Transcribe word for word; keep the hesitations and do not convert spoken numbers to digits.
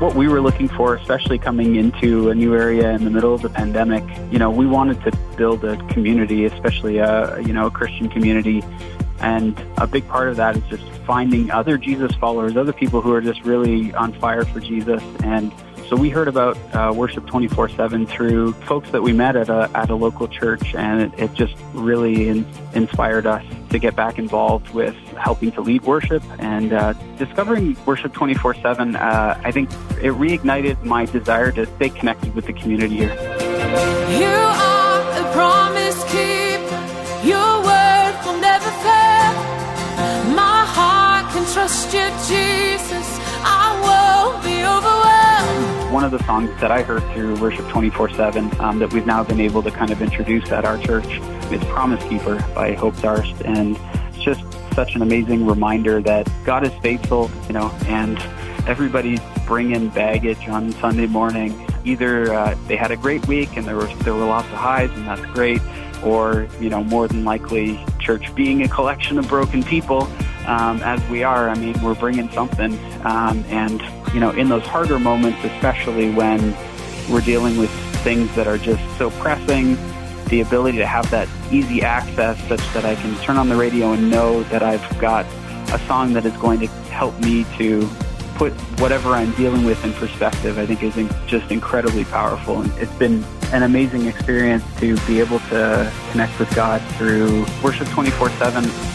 what we were looking for, especially coming into a new area in the middle of the pandemic. You know, we wanted to build a community, especially a, you know, a Christian community. And a big part of that is just finding other Jesus followers, other people who are just really on fire for Jesus. And so we heard about uh, Worship twenty-four seven through folks that we met at a at a local church, and it, it just really in, inspired us to get back involved with helping to lead worship. And uh, discovering Worship twenty-four seven, uh, I think it reignited my desire to stay connected with the community here. You are a promise keeper. Your word will never fail. My heart can trust you, Jesus. I won't be overwhelmed. One of the songs that I heard through Worship twenty-four seven um, that we've now been able to kind of introduce at our church is Promise Keeper by Hope Darst. And it's just such an amazing reminder that God is faithful, you know, and everybody's bringing baggage on Sunday morning. Either uh, they had a great week and there were, there were lots of highs, and that's great, or, you know, more than likely church being a collection of broken people, um, as we are. I mean, we're bringing something, um, and you know, in those harder moments, especially when we're dealing with things that are just so pressing, the ability to have that easy access such that I can turn on the radio and know that I've got a song that is going to help me to put whatever I'm dealing with in perspective, I think is just incredibly powerful. And it's been an amazing experience to be able to connect with God through Worship twenty-four seven.